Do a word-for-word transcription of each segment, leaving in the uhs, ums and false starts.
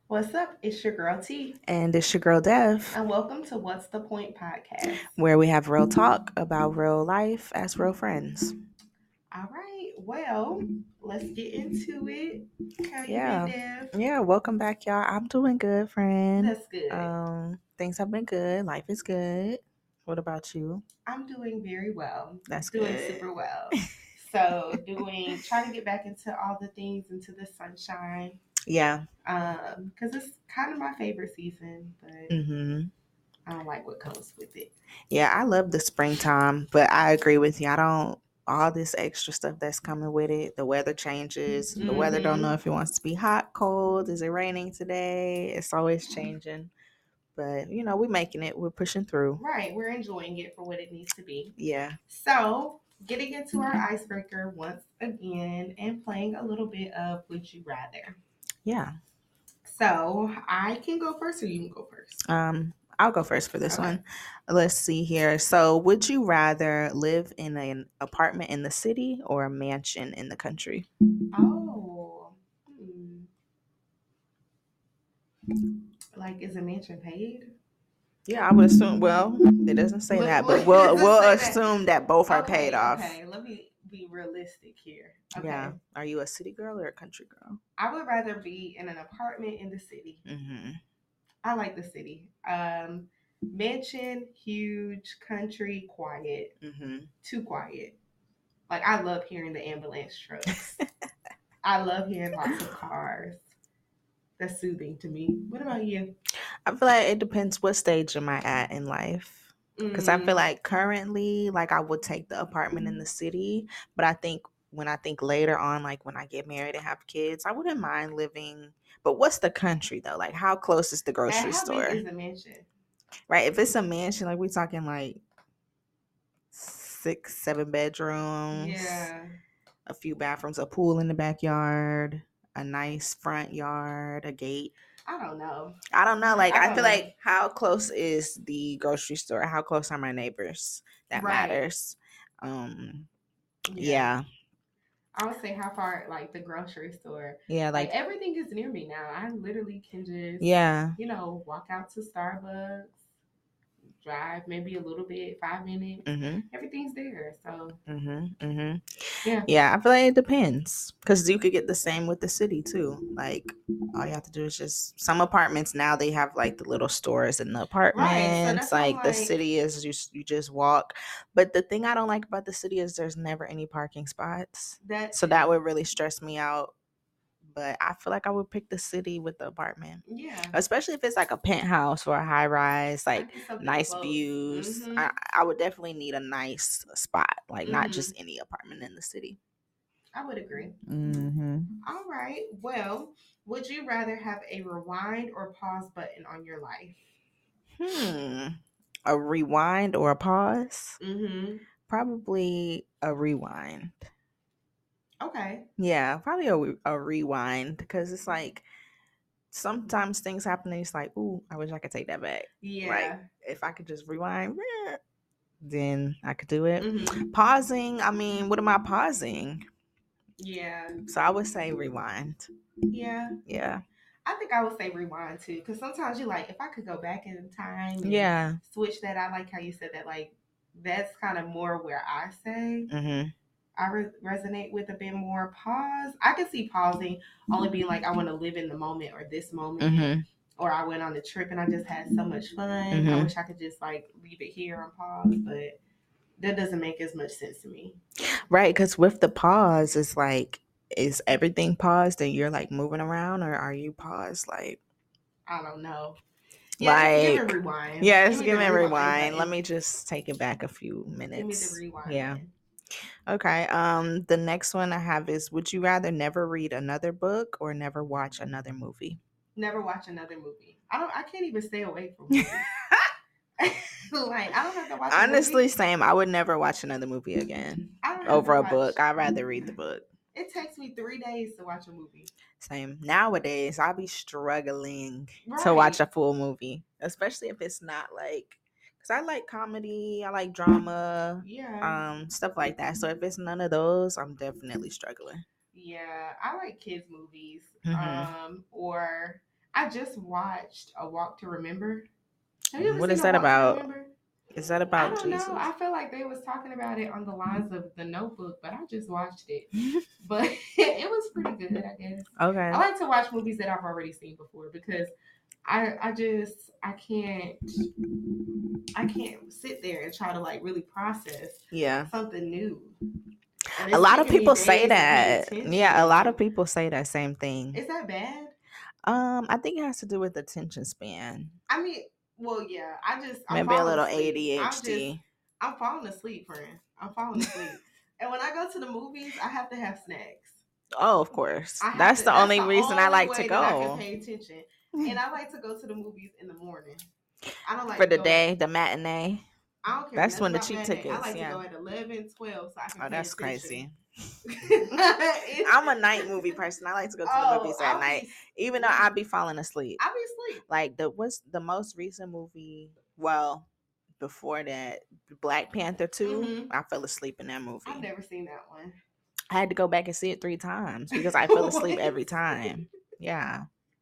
What's up? It's your girl T, And it's your girl Dev, and welcome to What's the Point podcast. where we have real talk about real life as real friends. All right, well, let's get into it. How you been, Yeah. Dev? Yeah, welcome back, y'all. I'm doing good, friend. That's good. Um, things have been good. Life is good. What about you? I'm doing very well. That's Doing good. super well. So, doing trying to get back into all the things into the sunshine. Yeah. Um, because it's kind of my favorite season, but Mhm. I don't like what comes with it. Yeah, I love the springtime, but I agree with you. I don't all this extra stuff that's coming with it. The weather changes. The weather don't know Mm-hmm. if it wants to be hot, cold. Is it raining today? It's always changing. But you know, we're making it. We're pushing through. Right, we're enjoying it for what it needs to be. Yeah. So, getting into our icebreaker once again and playing a little bit of Would You Rather. Yeah. So, I can go first or you can go first. Um, I'll go first for this Okay. one. Let's see here. So, would you rather live in an apartment in the city or a mansion in the country? Oh, hmm. Like, is a mansion paid? Yeah, I would assume. Well, it doesn't say Look, that, look, but it we'll doesn't we'll say that. assume that both are paid Okay, off. okay. Let me be realistic here. Yeah. Okay. Are you a city girl or a country girl? I would rather be in an apartment in the city. Mm-hmm. I like the city. Um, mansion, huge, country, quiet, Mm-hmm. too quiet. Like I love hearing the ambulance trucks. I love hearing lots of cars. That's soothing to me. What about you? I feel like it depends what stage am I at in life. Because I feel Mm, like currently, like I would take the apartment in the city, but I think when I think later on, like when I get married and have kids, I wouldn't mind living. But what's the country though? Like how close is the and grocery how big store? is the mansion? Right? If it's a mansion, like we talking like six, seven bedrooms, Yeah, a few bathrooms, a pool in the backyard, a nice front yard, a gate. I don't know. I don't know. Like, I I don't feel know. like how close is the grocery store? How close are my neighbors? That Right. matters. Um, Yeah. yeah, I would say how far, like the grocery store. yeah, Like like, everything is near me now. I literally can just, yeah, you know, walk out to Starbucks, drive maybe a little bit, five minutes. mm-hmm, Everything's there. So mm-hmm, mm-hmm. yeah. Yeah, I feel like it depends because you could get the same with the city too. Like, all you have to do is just some apartments now they have like the little stores in the Right. So apartments. that's why I'm Like the like city is you you just walk. But the thing I don't like about the city is there's never any parking spots, that so that too. would really stress me out. But I feel like I would pick the city with the apartment, Yeah. especially if it's like a penthouse or a high rise, I like need something nice close. views. Mm-hmm. I, I would definitely need a nice spot, like not just Mm-hmm. any apartment in the city. I would agree. Mm-hmm. All right. Well, would you rather have a rewind or pause button on your life? Hmm. A rewind or a pause? Mm-hmm. Probably a rewind. Okay. Yeah, probably a, a rewind because it's like sometimes things happen and it's like, ooh, I wish I could take that back. Like Yeah. if I could just rewind, then I could do it. Mm-hmm. Pausing, I mean, what am I pausing? Yeah. So I would say rewind. Yeah. Yeah. I think I would say rewind too, because sometimes you like if I could go back in time and Yeah. switch that. I like how you said that. Like that's kind of more where I say Mhm. I re- resonate with a bit more. Pause. I can see pausing only being like I want to live in the moment or this moment, Mhm. or I went on a trip and I just had so much fun. I Mhm. wish I could just like leave it here on pause, but that doesn't make as much sense to me. Right, cuz with the pause it's like is everything paused and you're like moving around or are you paused like I don't know. Yeah, just give it like rewind. Give yes, me the give me a rewind rewind. Let button. me just take it back a few Give me the minutes. rewind Yeah. button. Okay. Um the next one I have is would you rather never read another book or never watch another movie? Never watch another movie. I don't. I can't even stay away from movies. Like I don't have to watch a Honestly, movie. same. I would never watch another movie again I don't have to over a watch. book. I'd rather read the book. It takes me three days to watch a movie. Same. Nowadays, I'll be struggling to watch a Right. full movie, especially if it's not like, because I like comedy, I like drama, Yeah. um, stuff like that. So if it's none of those, I'm definitely struggling. Yeah. I like kids movies. Hmm. Um. Or I I just watched A Walk to Remember. Have you ever What seen is A that Walk to about? Remember? Is that I about don't know. Jesus? I feel like they was talking about it on the lines of The Notebook, but I just watched it. But it was pretty good, I guess. Okay. I like to watch movies that I've already seen before because I I just I can't I can't sit there and try to like really process Yeah. something new. And A it's lot of taking me people say days to pay that. attention. Yeah, a lot of people say that same thing. Is that bad? Um, I think it has to do with attention span. I mean, well, yeah. I just I'm Maybe a falling little asleep. I'm just A D H D. I'm falling asleep, friend. I'm falling asleep. And when I go to the movies, I have to have snacks. Oh, of course. I have That's to, the that's only the reason I only like to way that I can go pay attention. And I like to go to the movies in the morning. I don't like for to the go day, at, the matinee. I don't care That's nothing when the about cheap matinee. I tickets. like to Yeah. go at eleven, twelve so I can Oh, pay that's attention. crazy. I'm a night movie person. I like to go to the Oh, movies at I'll night, be even though I be falling asleep. I'll be asleep. Like the what's the most recent movie? Well, before that, Black Panther two. Mhm. I fell asleep in that movie. I've never seen that one. I had to go back and see it three times because I fell asleep every time. Yeah.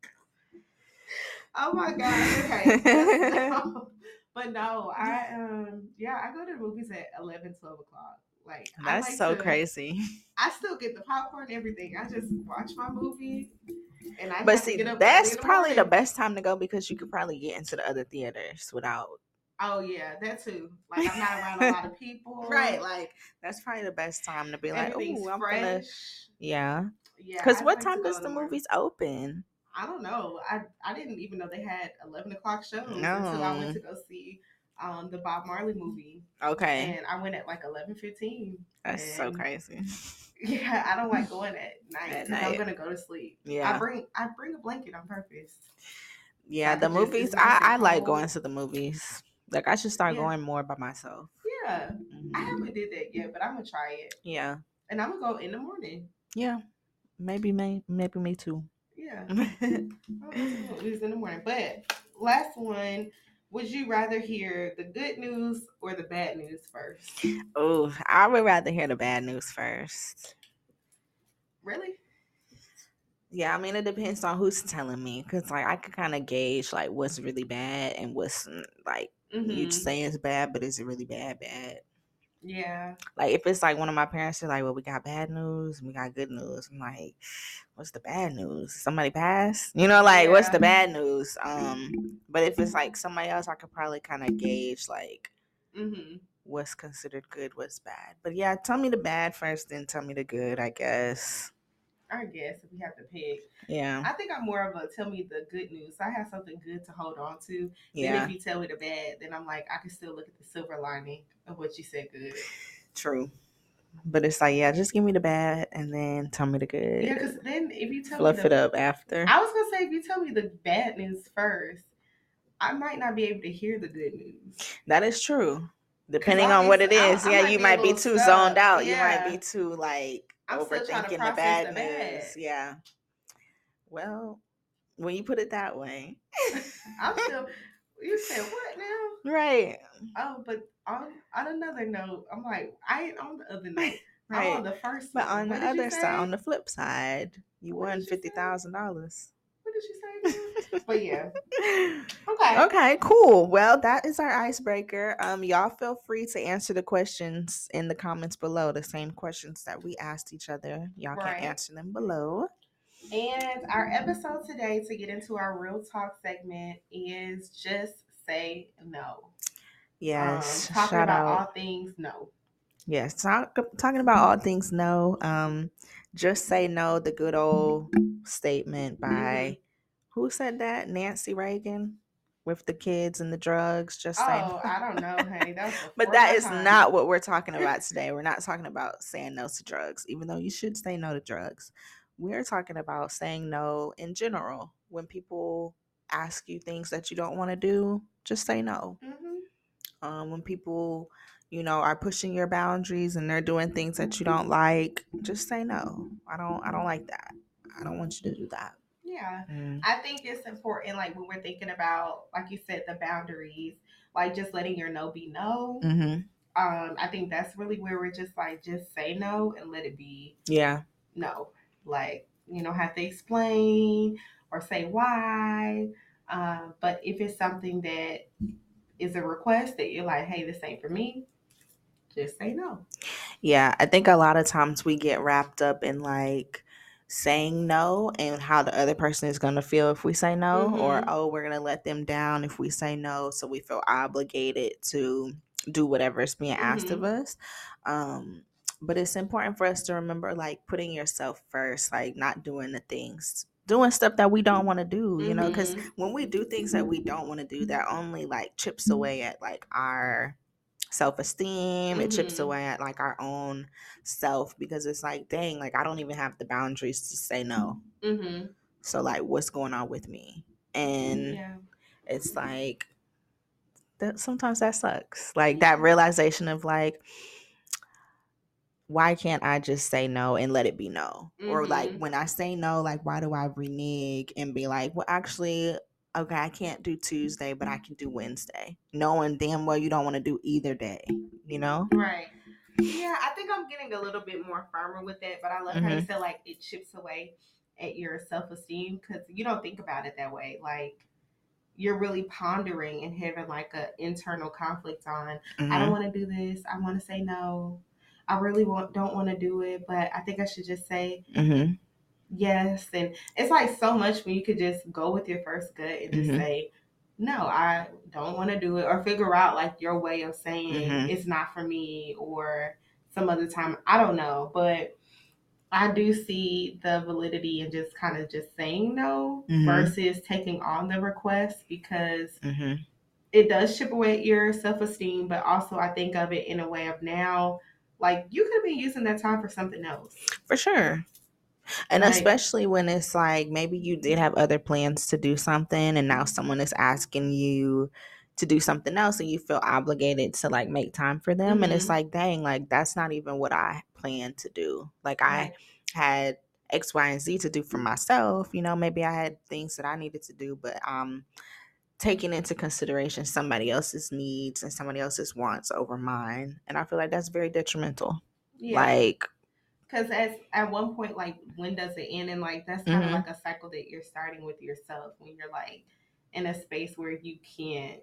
Oh my god. Okay. That's- but no, I um yeah, I go to the movies at eleven, twelve o'clock. Like I That's like so to, crazy. I still get the popcorn and everything. I just watch my movie and I But have see, to get up early that's in the probably the morning. best time to go because you could probably get into the other theaters without. Oh yeah, that too. Like I'm not around a lot of people. Right, like that's probably the best time to be like, Everything's oh, I'm fresh. gonna, yeah. Yeah. Because I what like to time go does in the the morning. movies open? I don't know. I I didn't even know they had eleven o'clock shows No. until I went to go see um the Bob Marley movie. Okay, And I went at like eleven fifteen. that's so And crazy. yeah, I don't like going at night At because I'm night. gonna go to sleep. Yeah. I bring I bring a blanket on purpose. Yeah, So the I can just- movies. it's nice I, I and like cold. going to the movies. Like I should start Yeah. going more by myself. Yeah, Mhm. I haven't did that yet, but I'm gonna try it. Yeah, And I'm gonna go in the morning. yeah. Maybe me. Maybe me too. Yeah, I'm gonna go to the movies in the morning. But last one. Would you rather hear the good news or the bad news first? Oh, I would rather hear the bad news first. Really? Yeah, I mean it depends on who's telling me, because like I could kind of gauge like what's really bad and what's mm, like you Mhm. say it's bad, but is it really bad? Bad. Yeah. Like if it's like one of my parents are like, well, we got bad news and we got good news. I'm like, what's the bad news? Somebody passed? You know, like what's the Yeah. bad news? Um, but if it's like somebody else, I could probably kind of gauge like Mhm. what's considered good, what's bad. But yeah, tell me the bad first, then tell me the good, I guess. I guess if we have to pick. Yeah. I think I'm more of a tell me the good news. I have something good to hold on to. Yeah. Then if you tell me the bad, then I'm like, I can still look at the silver lining of what you said good. True. But it's like, yeah, just give me the bad and then tell me the good. Yeah, because then if you tell Fluff me the, it up after. I was gonna say if you tell me the bad news first, I might not be able to hear the good news. That is true. Depending I'll on be- what it I- is. I yeah, might you be a might be little too stuck. zoned out. Yeah. You might be too like I'm still trying to overthinking the process bad the news. bad. Yeah. Well, when you put it that way. I'm still. You said what now? Right. Oh, but on on another note, I'm like, I ain't on the other note. I'm Right. on the first But one. on What the did you other say? side, on the flip side, you What won did you fifty say? thousand dollars. What did you say again? But yeah. Okay. Okay, cool. Well, that is our icebreaker. Um, y'all feel free to answer the questions in the comments below. The same questions that we asked each other. Y'all Right. can answer them below. And our episode today, to get into our real talk segment, is just say no. Yes. Um, talking shout about out. all things no. Yes, talk, talking about all things no. Um, just say no. The good old statement by Mhm. who said that? Nancy Reagan with the kids and the drugs. Just say Oh, no. I don't know, honey. That was But before that my is time. not what we're talking about today. We're not talking about saying no to drugs, even though you should say no to drugs. We're talking about saying no in general. When people ask you things that you don't want to do, just say no. Mhm. Um, when people, you know, are pushing your boundaries and they're doing things that you don't like, just say no. I don't. I don't like that. I don't want you to do that. Yeah. Mm. I think it's important, like when we're thinking about, like you said, the boundaries, like just letting your no be no. Mm-hmm. Um, I think that's really where we're just like, just say no and let it be Yeah. no. Like, you know, have to explain or say why. Um, but if it's something that is a request that you're like, hey, this ain't for me, just say no. Yeah, I think a lot of times we get wrapped up in like saying no and how the other person is going to feel if we say no, or Mm-hmm. oh, we're going to let them down if we say no. So we feel obligated to do whatever is being asked of Mm-hmm. us. Um, but it's important for us to remember like putting yourself first, like not doing the things. Doing stuff that we don't want to do, you know, because Mm-hmm. when we do things that we don't want to do, that only like chips away at like our self-esteem. It chips Mm-hmm. away at like our own self, because it's like, dang, like I don't even have the boundaries to say no. Mm-hmm. So like what's going on with me? And Yeah. it's like that sometimes that sucks, like that Yeah. realization of like, why can't I just say no and let it be no? Or like Mm-hmm. when I say no, like why do I renege and be like, well, actually, okay, I can't do Tuesday, but I can do Wednesday, knowing damn well you don't want to do either day, you know? Right. Yeah, I think I'm getting a little bit more firmer with it, but I love how you Mm-hmm. said like it chips away at your self esteem because you don't think about it that way. Like you're really pondering and having like a internal conflict on I don't Mm-hmm. want to do this. I want to say no. I really want don't want to do it, but I think I should just say Mm-hmm. yes. And it's like so much when you could just go with your first gut and just Mm-hmm. say no, I don't want to do it, or figure out like your way of saying Mm-hmm. it's not for me, or some other time. I don't know, but I do see the validity in just kind of just saying no Mm-hmm. versus taking on the request because Mm-hmm. it does chip away at your self esteem, but also I think of it in a way of now, like you could be using that time for something else. For sure. And Like, especially when it's like maybe you did have other plans to do something and now someone is asking you to do something else and you feel obligated to like make time for them. And it's mm-hmm, like, dang, like that's not even what I planned to do. Like I right, had X, Y, and Z to do for myself. You know, maybe I had things that I needed to do, but um taking into consideration somebody else's needs and somebody else's wants over mine. And I feel like that's very detrimental. yeah. Like, Because as at one point, like when does it end? And like that's kind of mm-hmm, like a cycle that you're starting with yourself when you're like in a space where you can't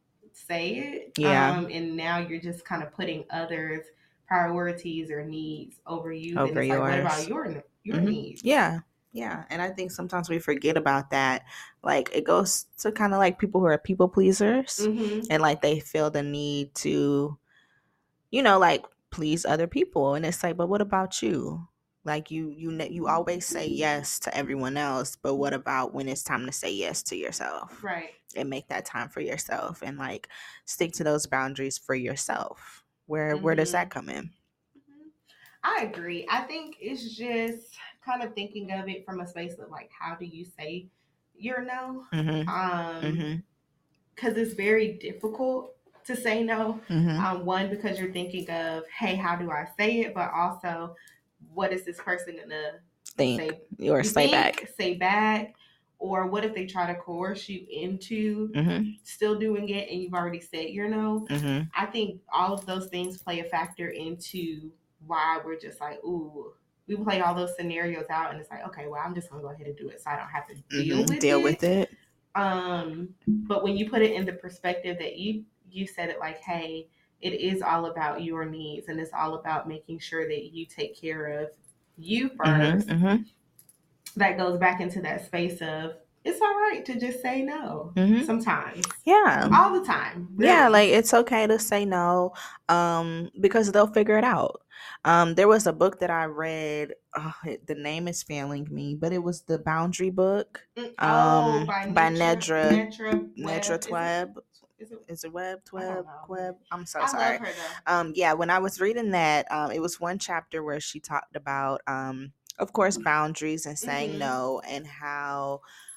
say it, yeah, um, and now you're just kind of putting others' priorities or needs over you. Then over it's like, what about yours. your your Hmm. needs? Yeah. Yeah. And I think sometimes we forget about that. Like it goes to kind of like people who are people pleasers Mm-hmm. and like they feel the need to, you know, like please other people. And it's like, but what about you? Like you, you, ne- you always say yes to everyone else, but what about when it's time to say yes to yourself Right. and make that time for yourself and like stick to those boundaries for yourself? Where, where does Mm-hmm. that come in? Mm-hmm. I agree. I think it's just kind of thinking of it from a space of like, how do you say your no? Mm-hmm. Um, Mm-hmm. because it's very difficult to say no. Mm-hmm. Um, one, because you're thinking of, hey, how do I say it? But also, what is this person gonna Think say? or You stay think, back. say back, or what if they try to coerce you into Mhm. still doing it and you've already said your no? Mhm. I think all of those things play a factor into why we're just like, ooh, we play all those scenarios out and it's like, okay, well, I'm just gonna go ahead and do it so I don't have to deal Mhm. with Deal with it. it. Um, but when you put it in the perspective that you you said it like, hey, it is all about your needs and it's all about making sure that you take care of you Mhm. first. Mhm. That goes back into that space of it's all right to just say no Mhm. sometimes. Yeah. All the time, Yeah, really. like it's okay to say no, um, because they'll figure it out. Um, there was a book that I read. Oh, it, the name is failing me, but it was the Boundary Book, Mm, oh, um, by by Netra Nedra Netra Nedra Webb. Is it Tweb. is it Is it Web I don't Tweb know, Queb? but I'm so I love sorry. her though. Um, yeah, when I was reading that, um, it was one chapter where she talked about, um, of course, boundaries and saying Mm-hmm. no, and how,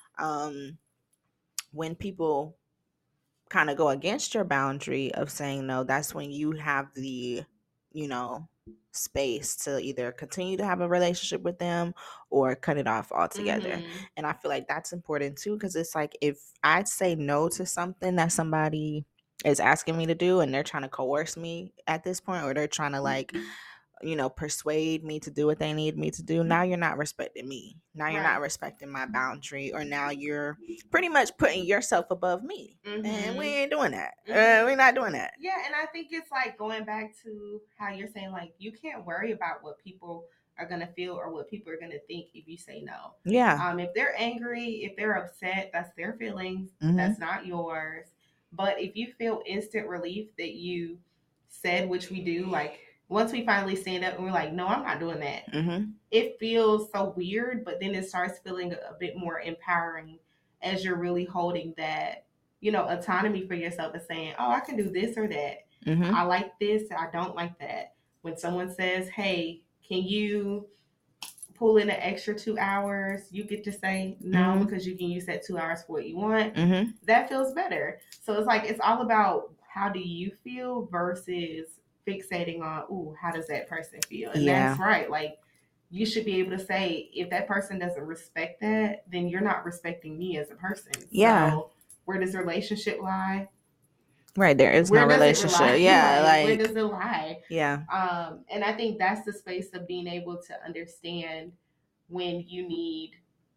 um, when people kind of go against your boundary of saying no, that's when you have the, you know, space to either continue to have a relationship with them or cut it off altogether. Mm-hmm. And I feel like that's important too, because it's like if I say no to something that somebody is asking me to do and they're trying to coerce me at this point, or they're trying to like you know, persuade me to do what they need me to do, now you're not respecting me. Now you're Right. not respecting my boundary, or now you're pretty much putting yourself above me. Mm-hmm. And we ain't doing that. Mm-hmm. Uh, we're not doing that. Yeah, and I think it's like going back to how you're saying, like, you can't worry about what people are going to feel or what people are going to think if you say no. Yeah. Um, if they're angry, if they're upset, that's their feelings. Mhm. That's not yours. But if you feel instant relief that you said, which we do, like once we finally stand up and we're like, no, I'm not doing that. Mhm. It feels so weird, but then it starts feeling a bit more empowering as you're really holding that, you know, autonomy for yourself and saying, oh, I can do this or that. Mhm. I like this. I don't like that. When someone says, hey, can you pull in an extra two hours? You get to say no, Mhm. because you can use that two hours for what you want. Mhm. That feels better. So it's like, it's all about how do you feel versus fixating on, ooh, how does that person feel? And Yeah. that's right. Like, you should be able to say, if that person doesn't respect that, then you're not respecting me as a person. Yeah. So where does the relationship lie? Right, there is Where no does it relationship. lie? Yeah, Like, where like does it lie? yeah. Um, and I think that's the space of being able to understand when you need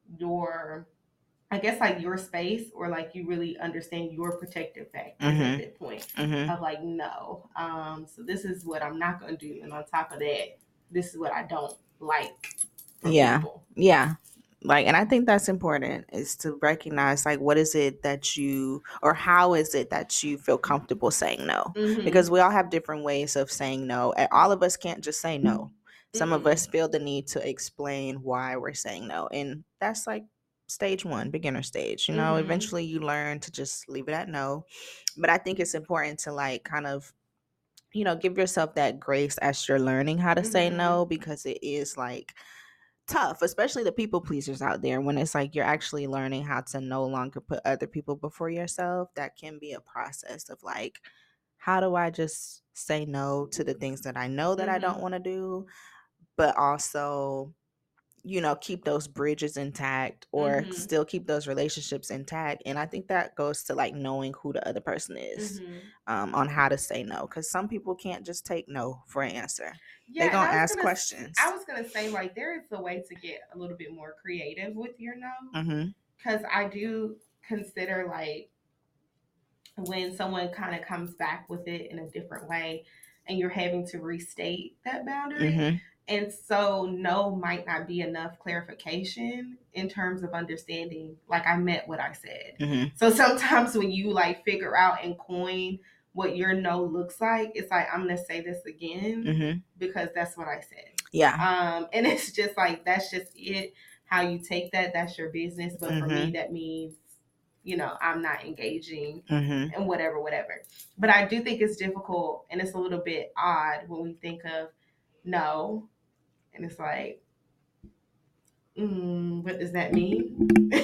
your, I guess, like your space, or like you really understand your protective factors Mhm. at that point Mhm. of like, no, um, so this is what I'm not going to do. And on top of that, this is what I don't like from Yeah. people. Yeah. Like, and I think that's important, is to recognize, like, what is it that you, or how is it that you feel comfortable saying no? Mhm. Because we all have different ways of saying no, and all of us can't just say no. Some of Mm-mm. us feel the need to explain why we're saying no, and that's like stage one, beginner stage. You know, Mhm. eventually you learn to just leave it at no. But I think it's important to, like, kind of, you know, give yourself that grace as you're learning how to say Mhm. no, because it is like tough, especially the people pleasers out there. When it's like you're actually learning how to no longer put other people before yourself, that can be a process of like, how do I just say no to the things that I know that I don't Mhm. want to do, but also, you know, keep those bridges intact, or Mhm. still keep those relationships intact. And I think that goes to like knowing who the other person is, Mhm. um, on how to say no, because some people can't just take no for an answer. Yeah, They're and gonna I was ask gonna, questions. I was gonna say, like, there is a way to get a little bit more creative with your no, Mm-hmm. because I do consider, like, when someone kind of comes back with it in a different way, and you're having to restate that boundary. Mm-hmm. And so no might not be enough clarification in terms of understanding, like, I meant what I said. Mm-hmm. So sometimes when you like figure out and coin what your no looks like, it's like, I'm gonna say this again Mm-hmm. because that's what I said. Yeah. Um, and it's just like, that's just it. How you take that, that's your business. But for me, Mm-hmm. that means, you know, I'm not engaging Mm-hmm. and whatever, whatever. But I do think it's difficult, and it's a little bit odd when we think of no, and it's like, mm, what does that mean?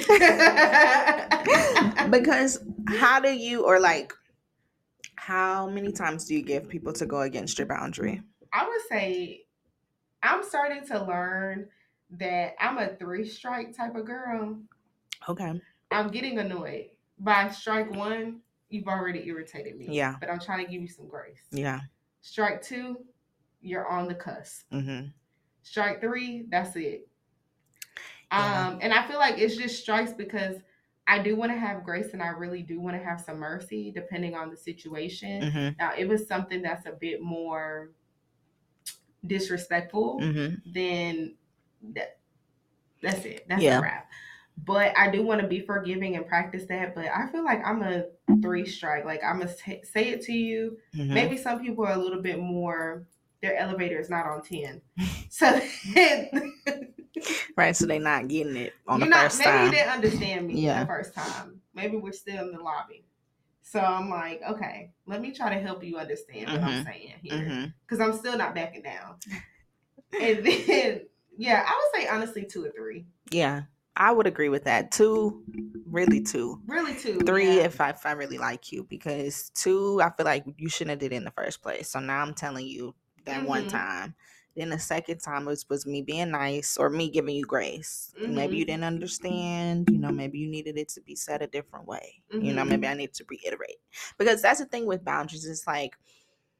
Because how do you, or like, how many times do you give people to go against your boundary? I would say I'm starting to learn that I'm a three strike type of girl. Okay. I'm getting annoyed. By strike one, you've already irritated me. Yeah. But I'm trying to give you some grace. Yeah. Strike two, you're on the cusp. Mm-hmm. Strike three, that's it. Yeah. Um, and I feel like it's just strikes because I do want to have grace, and I really do want to have some mercy depending on the situation. Mm-hmm. Now, if it's something that's a bit more disrespectful, Mm-hmm. then that, that's it. That's Yeah. a wrap. But I do want to be forgiving and practice that. But I feel like I'm a three strike. Like, I'm going to say it to you. Mm-hmm. Maybe some people are a little bit more, their elevator is not on ten. So right, so they're not getting it on You're the not, first maybe time. you didn't understand me Yeah. the first time. Maybe we're still in the lobby. So I'm like, okay, let me try to help you understand what I'm Mm-hmm. saying here. Mm-hmm. Because I'm still not backing down. And then, yeah, I would say honestly two or three. Yeah, I would agree with that. Two, really two. Really two. Three, yeah. if I if I really like you, because two, I feel like you shouldn't have did it in the first place. So now I'm telling you that Mhm. one time. Then the second time was was me being nice, or me giving you grace. Mhm. Maybe you didn't understand. You know, maybe you needed it to be said a different way. You know, Mhm. maybe I need to reiterate, because that's the thing with boundaries. It's like,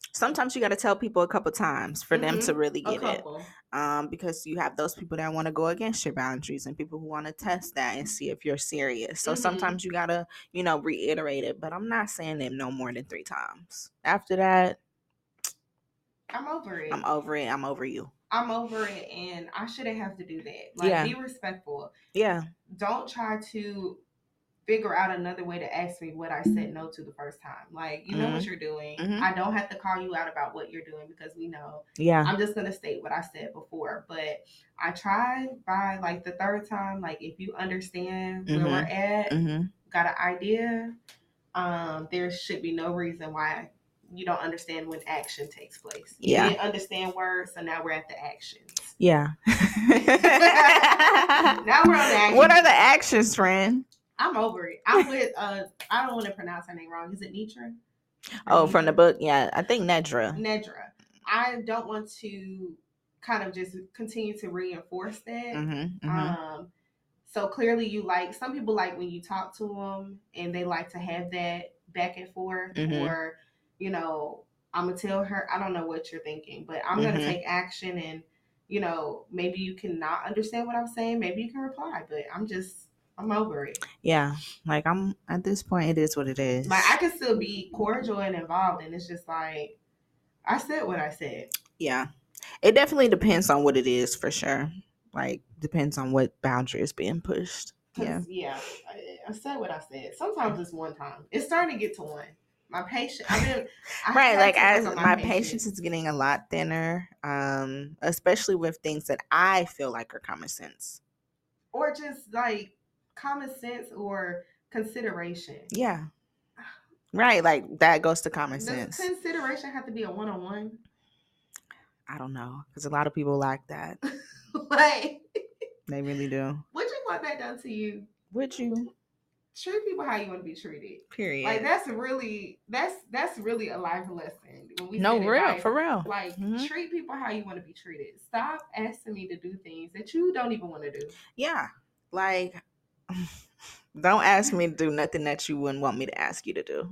sometimes you got to tell people a couple times for them to Mm-hmm. really A get it. couple. Um, because you have those people that want to go against your boundaries and people who want to test that and see if you're serious. So Mm-hmm. sometimes you got to, you know, reiterate it. But I'm not saying it no more than three times. After that, I'm over it. I'm over it. I'm over you. I'm over it, and I shouldn't have to do that. Like, Yeah. be respectful. Yeah. Don't try to figure out another way to ask me what I said no to the first time. Like, you know Mhm. what you're doing. Mhm. I don't have to call you out about what you're doing because we know. Yeah. I'm just going to state what I said before. But I tried by like the third time, like if you understand where Mhm. we're at, Mhm. got an idea, um, there should be no reason why you don't understand when action takes place. You Yeah. didn't understand words, so now we're at the actions. Yeah. Now we're on the actions. What are the actions, friend? I'm over it. I'm with uh I don't want to pronounce her name wrong. Is it Nitra? Oh, from the book? Yeah, I think Nedra. Nedra. I don't want to kind of just continue to reinforce that. Mm-hmm, mm-hmm. Um so clearly you like, some people like when you talk to them and they like to have that back and forth, mm-hmm. or you know, I'm gonna tell her, I don't know what you're thinking, but I'm mm-hmm. gonna take action, and you know, maybe you cannot understand what I'm saying, maybe you can reply, but I'm just I'm over it. Yeah, like I'm at this point, it is what it is. Like I can still be cordial and involved, and it's just like I said what I said. Yeah, it definitely depends on what it is, for sure. Like depends on what boundary is being pushed. Yeah, yeah, I, I said what I said. Sometimes it's one time. It's starting to get to one. My patience, I mean, I right? Like as my, my patience. patience is getting a lot thinner, um, especially with things that I feel like are common sense, or just like common sense or consideration. Yeah, right. Like that goes to common Does sense. Does consideration have to be a one on one? I don't know, because a lot of people lack that. Like they really do. Would you want that done to you? Would you? Treat people how you want to be treated. Period. Like that's really that's that's really a life lesson. When we no, real advice, for real. Like mm-hmm. treat people how you want to be treated. Stop asking me to do things that you don't even want to do. Yeah, like don't ask me to do nothing that you wouldn't want me to ask you to do.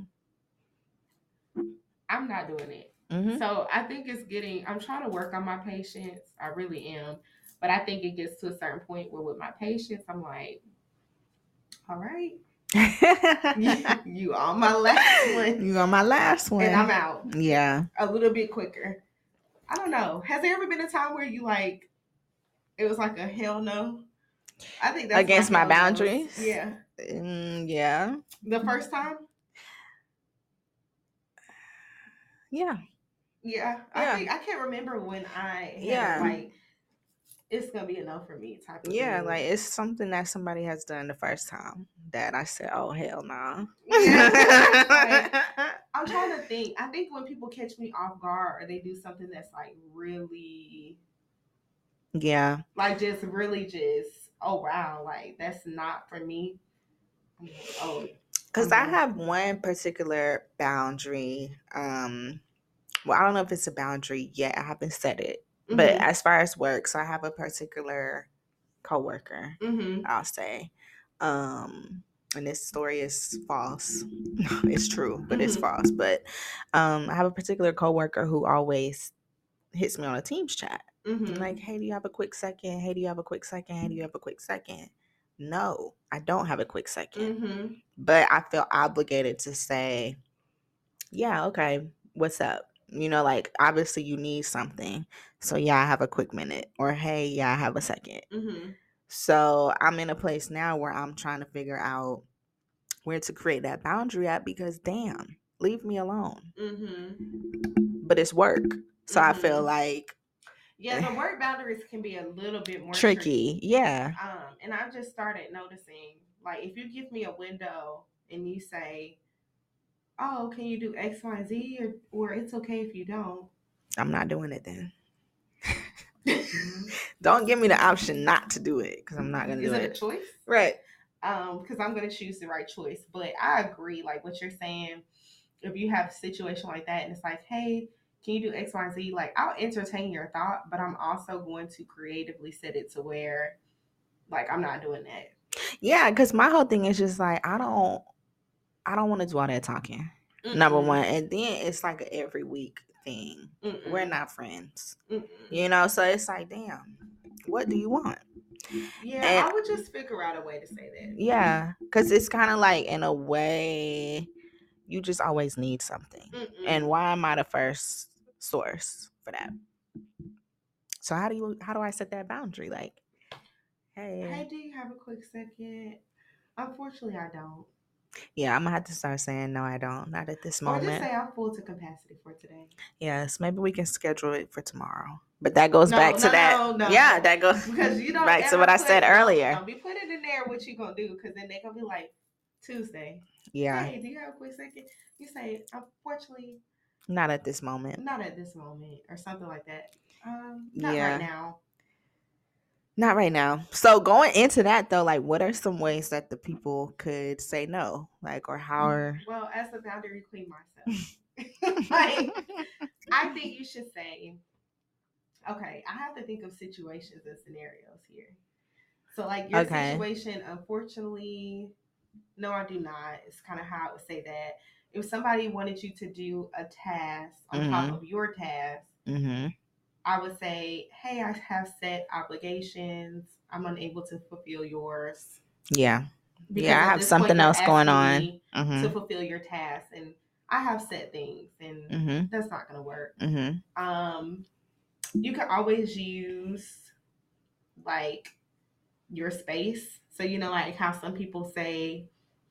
I'm not doing it. Mm-hmm. So I think it's getting. I'm trying to work on my patience. I really am, but I think it gets to a certain point where with my patience, I'm like, all right. you, you on my last one. You on my last one. And I'm out. Yeah. A little bit quicker. I don't know. Has there ever been a time where you like, it was like a hell no? I think that's against my, my boundaries. Knows. Yeah. Mm, yeah. The first time? Yeah. Yeah. I yeah. think I can't remember when I had yeah. like it's gonna be a no for me type of yeah thing. Like it's something that somebody has done the first time that I said, oh hell nah. Yeah. Like, I'm trying to think. I think when people catch me off guard or they do something that's like really yeah like just really just oh wow, like that's not for me. Oh, because I have one particular boundary. Um well, I don't know if it's a boundary yet. I haven't set it. Mm-hmm. But as far as work, so I have a particular coworker, mm-hmm. I'll say. Um, and this story is false. It's true, but mm-hmm. it's false. But um, I have a particular coworker who always hits me on a Teams chat. Mm-hmm. Like, hey, do you have a quick second? Hey, do you have a quick second? Hey, do you have a quick second? No, I don't have a quick second. Mm-hmm. But I feel obligated to say, yeah, okay, what's up? You know, like, obviously you need something. So, yeah, I have a quick minute. Or, hey, yeah, I have a second. Mm-hmm. So, I'm in a place now where I'm trying to figure out where to create that boundary at because, damn, leave me alone. Mm-hmm. But it's work. So, mm-hmm. I feel like. Yeah, the work boundaries can be a little bit more tricky. tricky. Yeah. Um, and I've just started noticing, like, if you give me a window and you say, oh, can you do X, Y, Z, or, or it's okay if you don't. I'm not doing it then. Don't give me the option not to do it because I'm not going to do it. Is it a choice? Right. Um, because I'm going to choose the right choice. But I agree, like what you're saying, if you have a situation like that and it's like, hey, can you do X, Y, Z? Like, I'll entertain your thought, but I'm also going to creatively set it to where, like, I'm not doing that. Yeah, because my whole thing is just like, I don't, I don't want to do all that talking. Mm-mm. Number one. And then it's like an every week thing. Mm-mm. We're not friends. Mm-mm. You know, so it's like, damn, what do you want? Yeah, And I would just figure out a way to say that. yeah, because it's kind of like, in a way, you just always need something. Mm-mm. And why am I the first source for that? So how do you how do I set that boundary? Like, hey, Hey, do you have a quick second? Unfortunately, I don't. yeah, I'm gonna have to start saying no, I don't. Not at this Or just moment. say I'm full to capacity for today. Yes, maybe we can schedule it for tomorrow. But that goes No, back to no, that. no, no. Yeah, that goes Because you don't back to ever what I put- said don't- earlier. Don't be putting in there what you gonna do, because then they gonna be like, Tuesday. Yeah, Hey, do you have a quick second? You say, unfortunately, not at this moment. not at this moment, or something like that. Um, not Yeah. right now. Not right now. So going into that though, like, what are some ways that the people could say no? Like, or how are Well, as a boundary queen myself, like, I think you should say, okay, I have to think of situations and scenarios here. So, like, your Okay. situation, unfortunately, no, I do not. It's kind of how I would say that. If somebody wanted you to do a task on top Mhm. of your task, Mm-hmm. I would say, hey, I have set obligations. I'm unable to fulfill yours. Yeah. Because Yeah, I at have this something point, you're else going asking on. me Mm-hmm. to fulfill your task, and I have set things, and Mm-hmm. that's not going to work. Mm-hmm. Um, you can always use, like, your space. So, you know, like how some people say,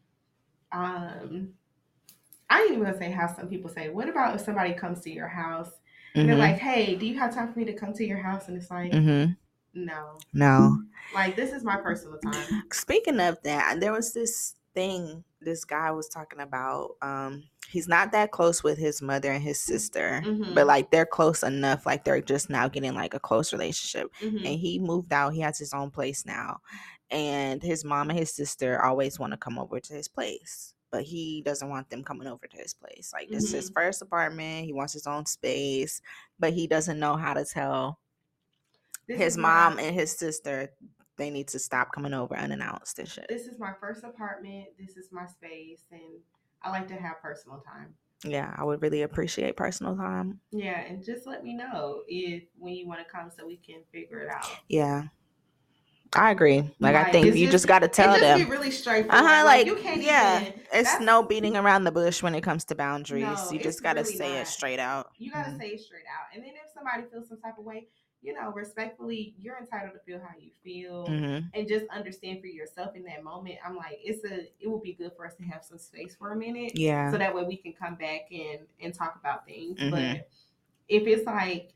um, I ain't even gonna say how some people say, what about if somebody comes to your house and they're Mm-hmm. like, hey, do you have time for me to come to your house? And it's like, Mm-hmm. no. No. Like, this is my personal time. Speaking of that, there was this thing this guy was talking about. Um, he's not that close with his mother and his sister, Mhm. but like they're close enough, like they're just now getting like a close relationship. Mhm. And he moved out. He has his own place now. And his mom and his sister always want to come over to his place. But he doesn't want them coming over to his place. Like, this is his Mhm. first apartment. He wants his own space. But he doesn't know how to tell This his is mom my, and his sister they need to stop coming over unannounced and shit. this is my first apartment. This is my space, and I like to have personal time. Yeah, I would really appreciate personal time. Yeah, and just let me know if when you want to come so we can figure it out. Yeah, I agree. Like, I Like, think it's you just- just got to tell it just them. be really straightforward. Uh huh. Like, Like, you can't yeah, even. it's That's, no beating around the bush when it comes to boundaries. No, you it's just got to really say not. it straight out. You got to Mhm. say it straight out. And then if somebody feels some type of way, you know, respectfully, you're entitled to feel how you feel, Mhm. and just understand for yourself in that moment. I'm like, it's a, it would be good for us to have some space for a minute, Yeah. so that way we can come back and and talk about things. Mhm. But if it's like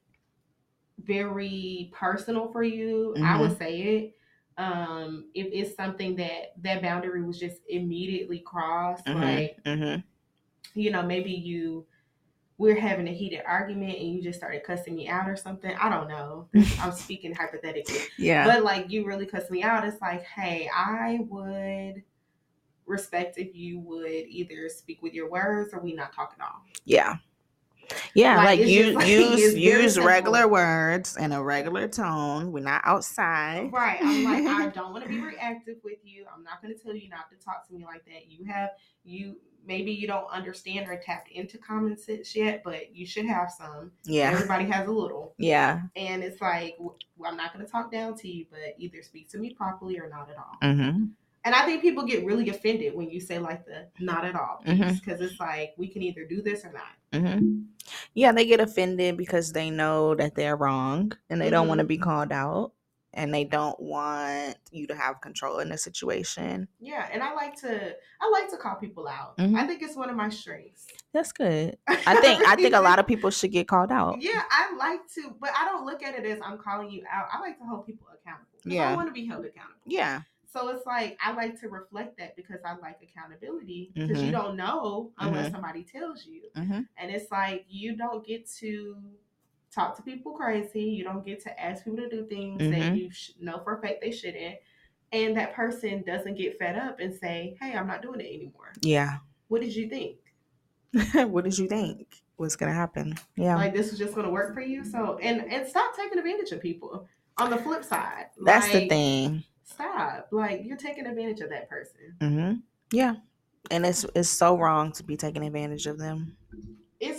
very personal for you, I Mhm. would say it. Um, if it's something that that boundary was just immediately crossed, Mhm. like, Mhm. you know, maybe you we're having a heated argument and you just started cussing me out or something. I don't know. This, I'm speaking hypothetically. Yeah. But like, you really cuss me out. It's like, hey, I would respect if you would either speak with your words or we not talk at all. Yeah. Yeah, Like, like, it's you just like- use it's very use simple. regular words in a regular tone. We're not outside. Right. I'm like, I don't want to be reactive with you. I'm not going to tell you not to talk to me like that. You have, you, maybe you don't understand or tapped into common sense yet, but you should have some. Yeah. Everybody has a little. Yeah. And it's like, well, I'm not going to talk down to you, but either speak to me properly or not at all. Mm-hmm. And I think people get really offended when you say like the not at all piece, Mhm. because it's like, we can either do this or not. Mm-hmm. Yeah, they get offended because they know that they're wrong and they don't want to Mhm. be called out and they don't want you to have control in the situation. Yeah, and I like to I like to call people out. Mhm. I think it's one of my strengths. That's good. I think I think a lot of people should get called out. Yeah, I like to, but I don't look at it as I'm calling you out. I like to hold people accountable. 'Cause Yeah. I want to be held accountable. Yeah. So it's like, I like to reflect that because I like accountability, because Mhm. you don't know unless Mhm. somebody tells you. Mm-hmm. And it's like, you don't get to talk to people crazy. You don't get to ask people to do things that Mhm. you sh- know for a fact they shouldn't. And that person doesn't get fed up and say, hey, I'm not doing it anymore. Yeah. What did you think? What did you think was gonna happen? Yeah. Like, this is just going to work for you? So, and and stop taking advantage of people. On the flip side, That's the like, thing. stop. Like, you're taking advantage of that person. Mm-hmm. Yeah. And it's it's so wrong to be taking advantage of them. It's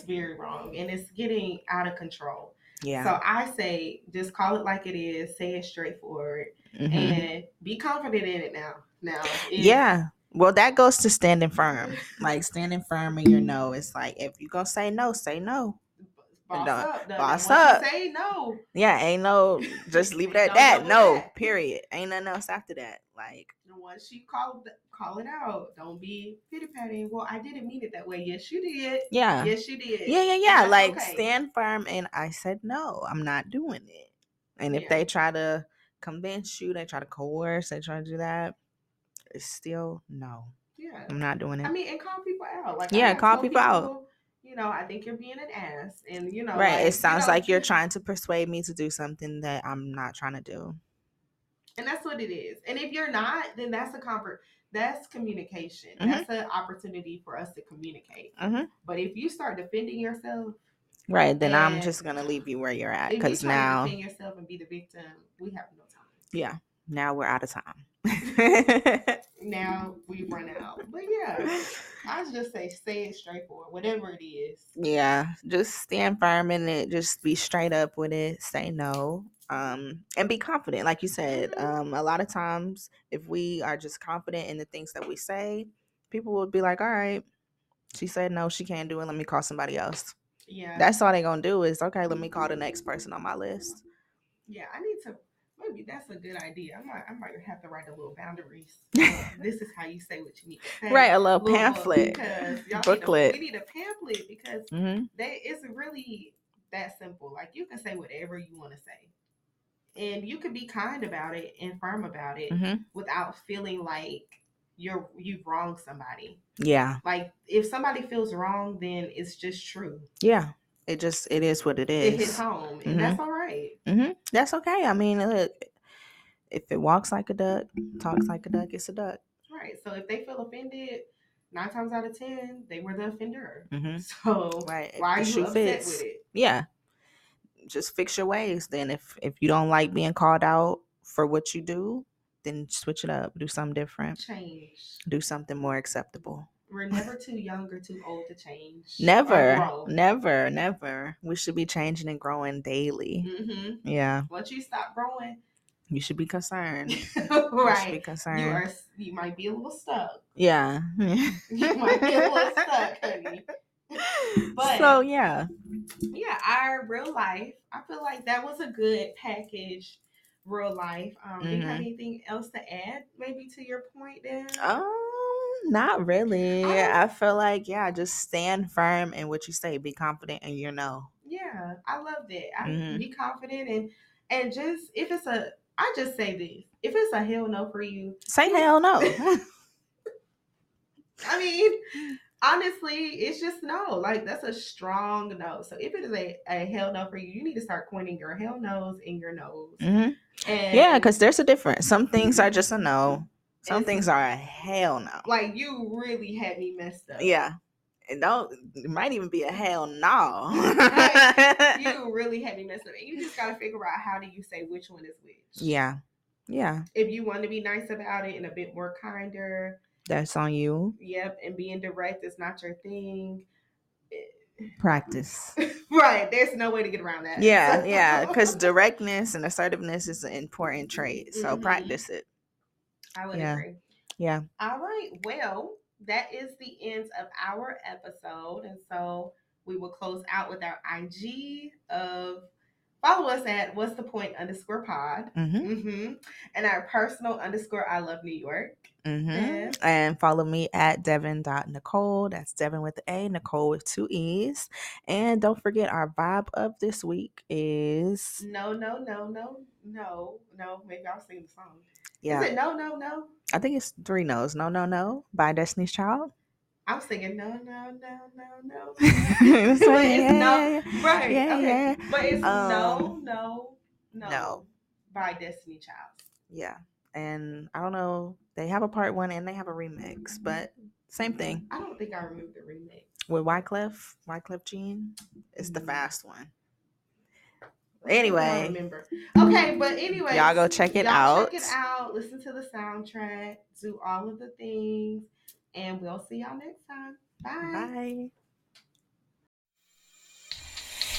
very wrong and it's getting out of control. Yeah. So I say just call it like it is, say it straightforward, Mhm. and be confident in it now. Now, if, Yeah. Well, that goes to standing firm. Like standing firm in your no. It's like if you're gonna say no, say no. boss No, up, no, boss once up. you say no, Yeah, ain't no just leave it Ain't at no that. double No, that. period. Ain't nothing else after that. Like once you call call it out, don't be pity patting. Well, I didn't mean it that way. Yes, you did. yeah. Yes, you did. Yeah, yeah, And yeah. that's Like okay. stand firm and I said no, I'm not doing it. And if Yeah. they try to convince you, they try to coerce, they try to do that, it's still no. Yeah. I'm not doing it. I mean, and call people out. Like Yeah, I call tell people out. You know, I think you're being an ass, and you know, Right. like, It sounds you know, like you're trying to persuade me to do something that I'm not trying to do. And that's what it is. And if you're not, then that's a comfort. That's communication. Mhm. That's an opportunity for us to communicate. Mm-hmm. But if you start defending yourself, right, then I'm and just gonna leave you where you're at if you because try to now, defend yourself and be the victim, we have no time. yeah, now we're out of time. Now we run out. But yeah, I just say say it straightforward, whatever it is. Yeah, just stand firm in it. Just be straight up with it. Say no, um, and be confident. Like you said, Mhm. um, a lot of times, if we are just confident in the things that we say, people will be like, "All right, she said no, she can't do it. Let me call somebody else." Yeah. That's all they're gonna do is, okay, let me call the next person on my list. Yeah, I need to. Maybe that's a good idea. I might, I might have to write a little boundaries. Uh, this is how you say what you need to say. Right, a little, Little book, pamphlet, because y'all booklet. Need a, we need a pamphlet because hmm they it's really that simple. Like you can say whatever you want to say, and you can be kind about it and firm about it hmm without feeling like you're you've wronged somebody. Yeah, Like if somebody feels wrong, then it's just true. yeah. It just it is what it is. It hits home, and Mhm. that's all right. Mm-hmm. That's okay. I mean, look, if it walks like a duck, talks like a duck, it's a duck. Right. So if they feel offended, nine times out of ten, they were the offender. Mm-hmm. So Right. If why the are you shoe upset fits, with it? yeah. Just fix your ways. Then if if you don't like being called out for what you do, then switch it up. Do something different. Change. Do something more acceptable. We're never too young or too old to change. Never, never, never. We should be changing and growing daily. Mm-hmm. Yeah. Once you stop growing, you should be concerned. right. You should be concerned. You are. You might be a little stuck. Yeah. You might be a little stuck, honey. But so yeah. Yeah, our real life. I feel like that was a good package. Real life. Um, mm-hmm. Do you have anything else to add, maybe to your point, then? Um, not really. I, I feel like yeah, just stand firm in what you say. Be confident in your no. Yeah, I love that. I Mm-hmm. Be confident and and just if it's a, I just say this: if it's a hell no for you, say hell no. I mean. Honestly, it's just no. Like that's a strong no. So if it is a, a hell no for you, you need to start coining your hell no's in your no's. Mm-hmm. And yeah, because there's a difference. Some things are just a no. Some things are a hell no. Like you really had me messed up. Yeah. And don't it might even be a hell no. Like, you really had me messed up. And you just gotta figure out how do you say which one is which. Yeah. Yeah. If you want to be nice about it and a bit more kinder. That's on you. Yep, and being direct is not your thing. Practice. Right, there's no way to get around that. Yeah, yeah, because directness and assertiveness is an important trait. So mm-hmm. practice it. I would yeah. agree. Yeah. All right, well, that is the end of our episode. And so we will close out with our I G of follow us at what's the point underscore pod. Mm-hmm. Mm-hmm. And our personal underscore I love New York. Mm-hmm. And, and follow me at Devin.Nicole. That's Devin with the A, Nicole with two E's. And don't forget our vibe of this week is No, no, no, no, no, no. Maybe I'll sing the song. Yeah. Is it no, no, no? I think it's three no's. No, no, no by Destiny's Child. I'm singing no, no, no, no, no. it's but like, it's yeah, no, right? yeah, okay, yeah. But it's um, no, no, no, no by Destiny Child. Yeah, and I don't know. They have a part one and they have a remix, but same thing. I don't think I removed the remix with Wyclef, Wyclef Jean. It's mm-hmm. the fast one. Anyway, I don't remember. Okay, but anyway, y'all go check it y'all out. Check it out. Listen to the soundtrack. Do all of the things, and we'll see y'all next time. Bye. Bye.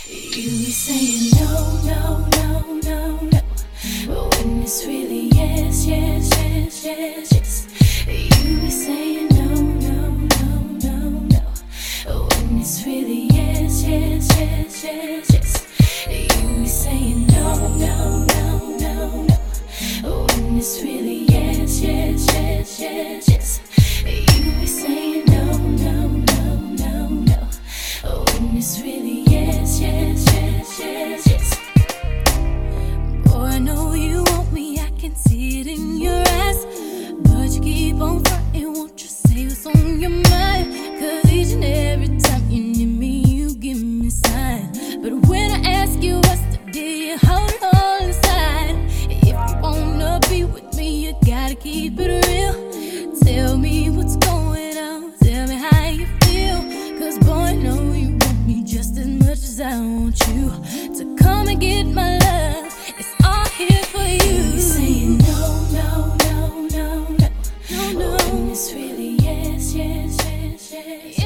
You be saying no, no, no, no, no, but when it's really yes, yes, yes, yes, yes. You be saying no, no, no, no, no, but when it's really yes, yes, yes, yes, yes. You be saying no, no, no, no, no, but when it's really yes, yes, yes, yes, yes. You be saying no, no, no, no, no, but when it's really yes, yes, yes, yes, yes. Boy, I know you want me, I can see it in your eyes, but you keep on fronting, won't you say what's on your mind? Cause each and every time you need me, you give me signs. But when I ask you what's the deal, you hold it all inside. If you wanna be with me, you gotta keep it real. Tell me what's going on, tell me how you feel. Cause boy, I know you want me just as much as I want you to come and get my love. It's all here for you. You saying no, no, no, no, no, no, no. When it's really yes, yes, yes, yes.